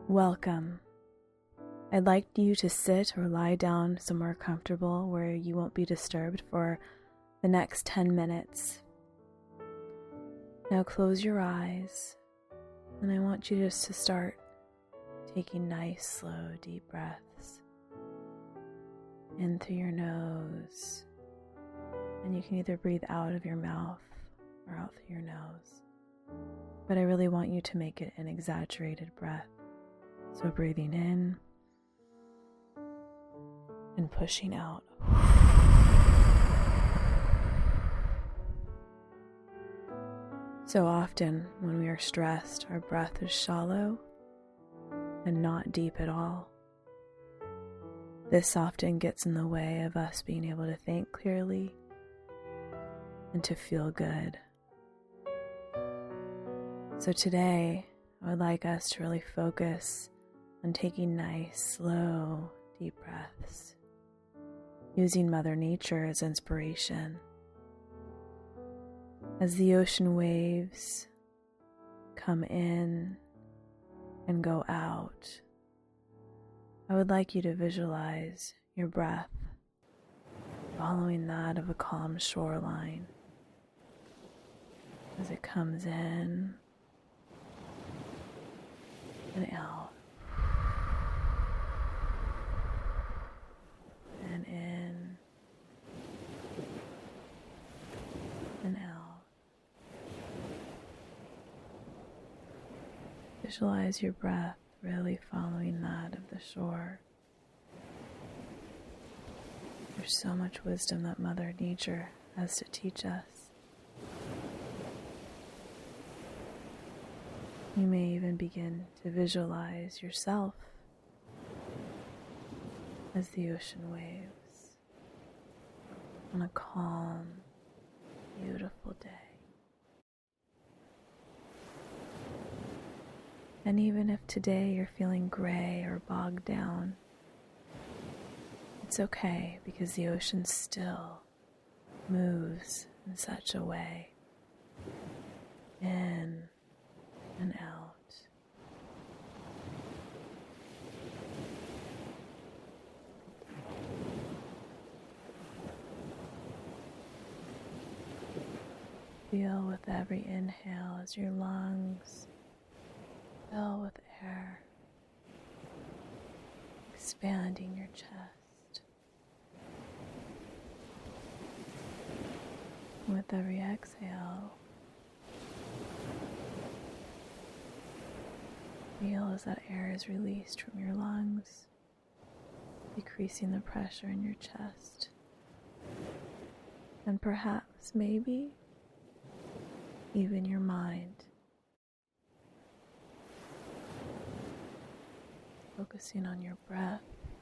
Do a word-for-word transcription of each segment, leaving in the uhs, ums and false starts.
Welcome. I'd like you to sit or lie down somewhere comfortable where you won't be disturbed for the next ten minutes. Now close your eyes, and I want you just to start taking nice, slow, deep breaths in through your nose, and you can either breathe out of your mouth or out through your nose, but I really want you to make it an exaggerated breath. So breathing in and pushing out. So often when we are stressed, our breath is shallow and not deep at all. This often gets in the way of us being able to think clearly and to feel good. So today, I would like us to really focus on taking nice, slow, deep breaths, using Mother Nature as inspiration. As the ocean waves come in and go out, I would like you to visualize your breath following that of a calm shoreline as it comes in and out. And in and out. Visualize your breath really following that of the shore. There's so much wisdom that Mother Nature has to teach us. You may even begin to visualize yourself as the ocean waves on a calm, beautiful day. And even if today you're feeling gray or bogged down, it's okay because the ocean still moves in such a way, in and out. Feel with every inhale as your lungs fill with air, expanding your chest. With every exhale, feel as that air is released from your lungs, decreasing the pressure in your chest. And perhaps, maybe, even your mind. Focusing on your breath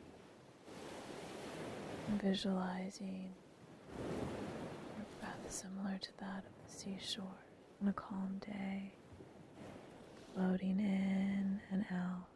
and visualizing your breath similar to that of the seashore on a calm day, floating in and out.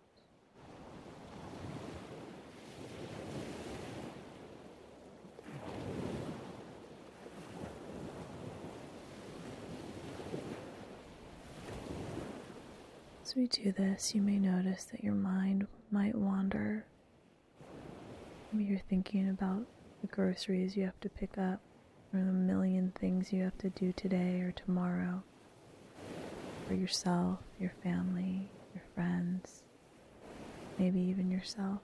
As we do this, you may notice that your mind might wander. Maybe you're thinking about the groceries you have to pick up, or the million things you have to do today or tomorrow for yourself, your family, your friends, maybe even yourself.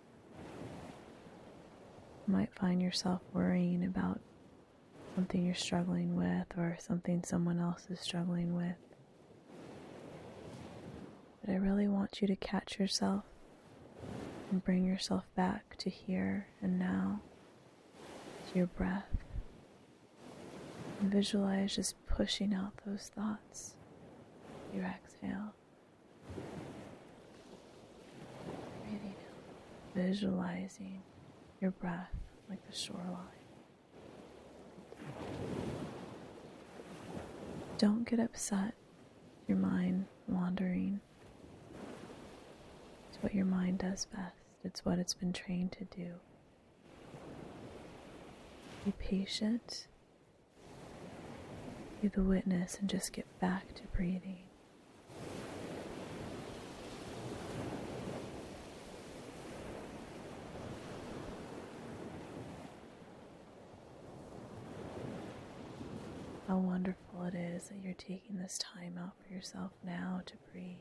You might find yourself worrying about something you're struggling with or something someone else is struggling with. But I really want you to catch yourself and bring yourself back to here and now, to your breath, and visualize just pushing out those thoughts. Your exhale. Breathing out. Visualizing your breath like the shoreline. Don't get upset. Your mind wandering. It's what your mind does best. It's what it's been trained to do. Be patient. Be the witness and just get back to breathing. how wonderful it is that you're taking this time out for yourself now to breathe.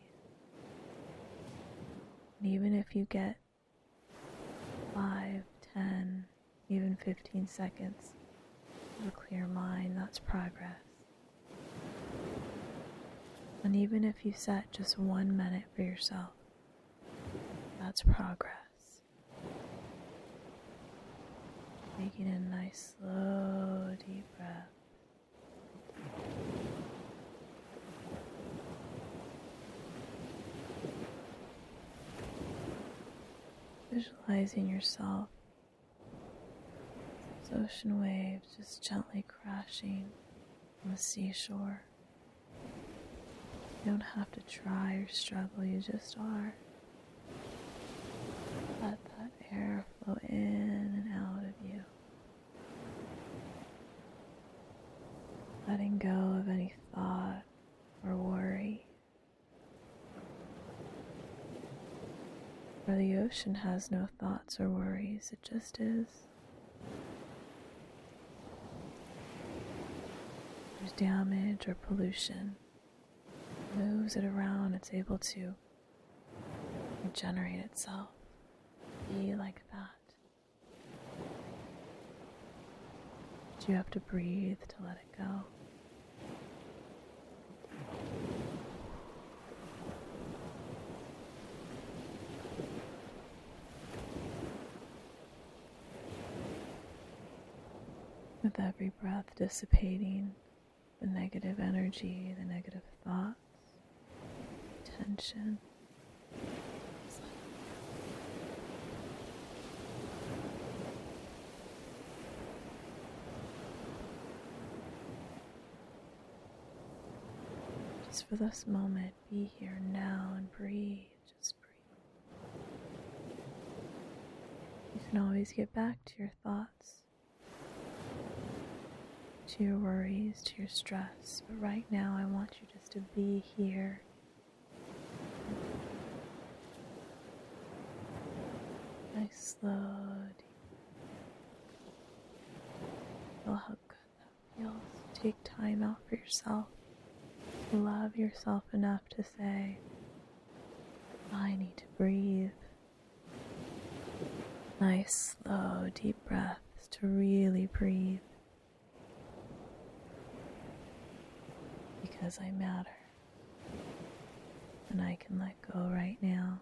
And even if you get five, ten, even fifteen seconds of a clear mind, that's progress. And even if you set just one minute for yourself, that's progress. Taking a nice, slow, deep breath. Visualizing yourself as ocean waves just gently crashing on the seashore. You don't have to try or struggle, you just are. Let that air flow in and out of you. Letting go of any thought or worry. For the ocean has no thoughts or worries, it just is. There's damage or pollution. It moves it around, it's able to regenerate itself. Be like that. But you have to breathe to let it go. With every breath dissipating the negative energy, the negative thoughts, tension. Just for this moment, be here now and breathe. Just breathe. You can always get back to your thoughts, to your worries, to your stress, but right now I want you just to be here. Nice, slow, deep. Feel how good that feels. Take time out for yourself. Love yourself enough to say, I need to breathe. Nice, slow, deep breaths to really breathe. Because I matter. And I can let go right now.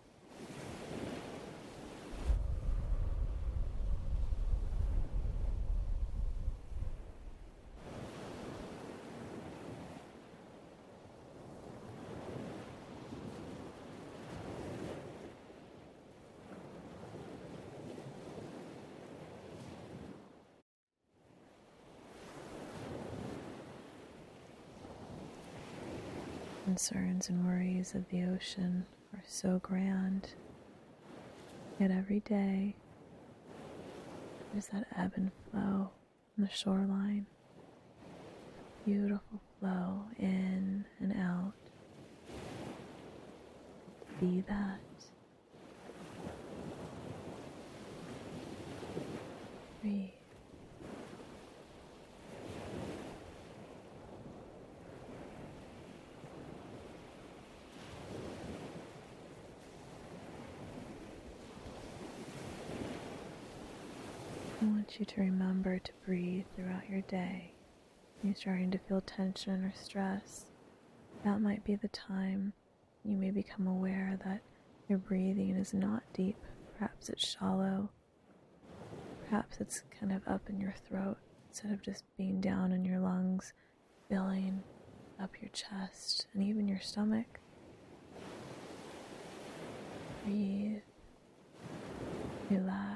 Concerns and worries of the ocean are so grand, yet every day there's that ebb and flow on the shoreline, beautiful flow in and out. Be that. Breathe. I want you to remember to breathe throughout your day. When you're starting to feel tension or stress, that might be the time you may become aware that your breathing is not deep. Perhaps it's shallow. Perhaps it's kind of up in your throat instead of just being down in your lungs, filling up your chest and even your stomach. Breathe. Relax.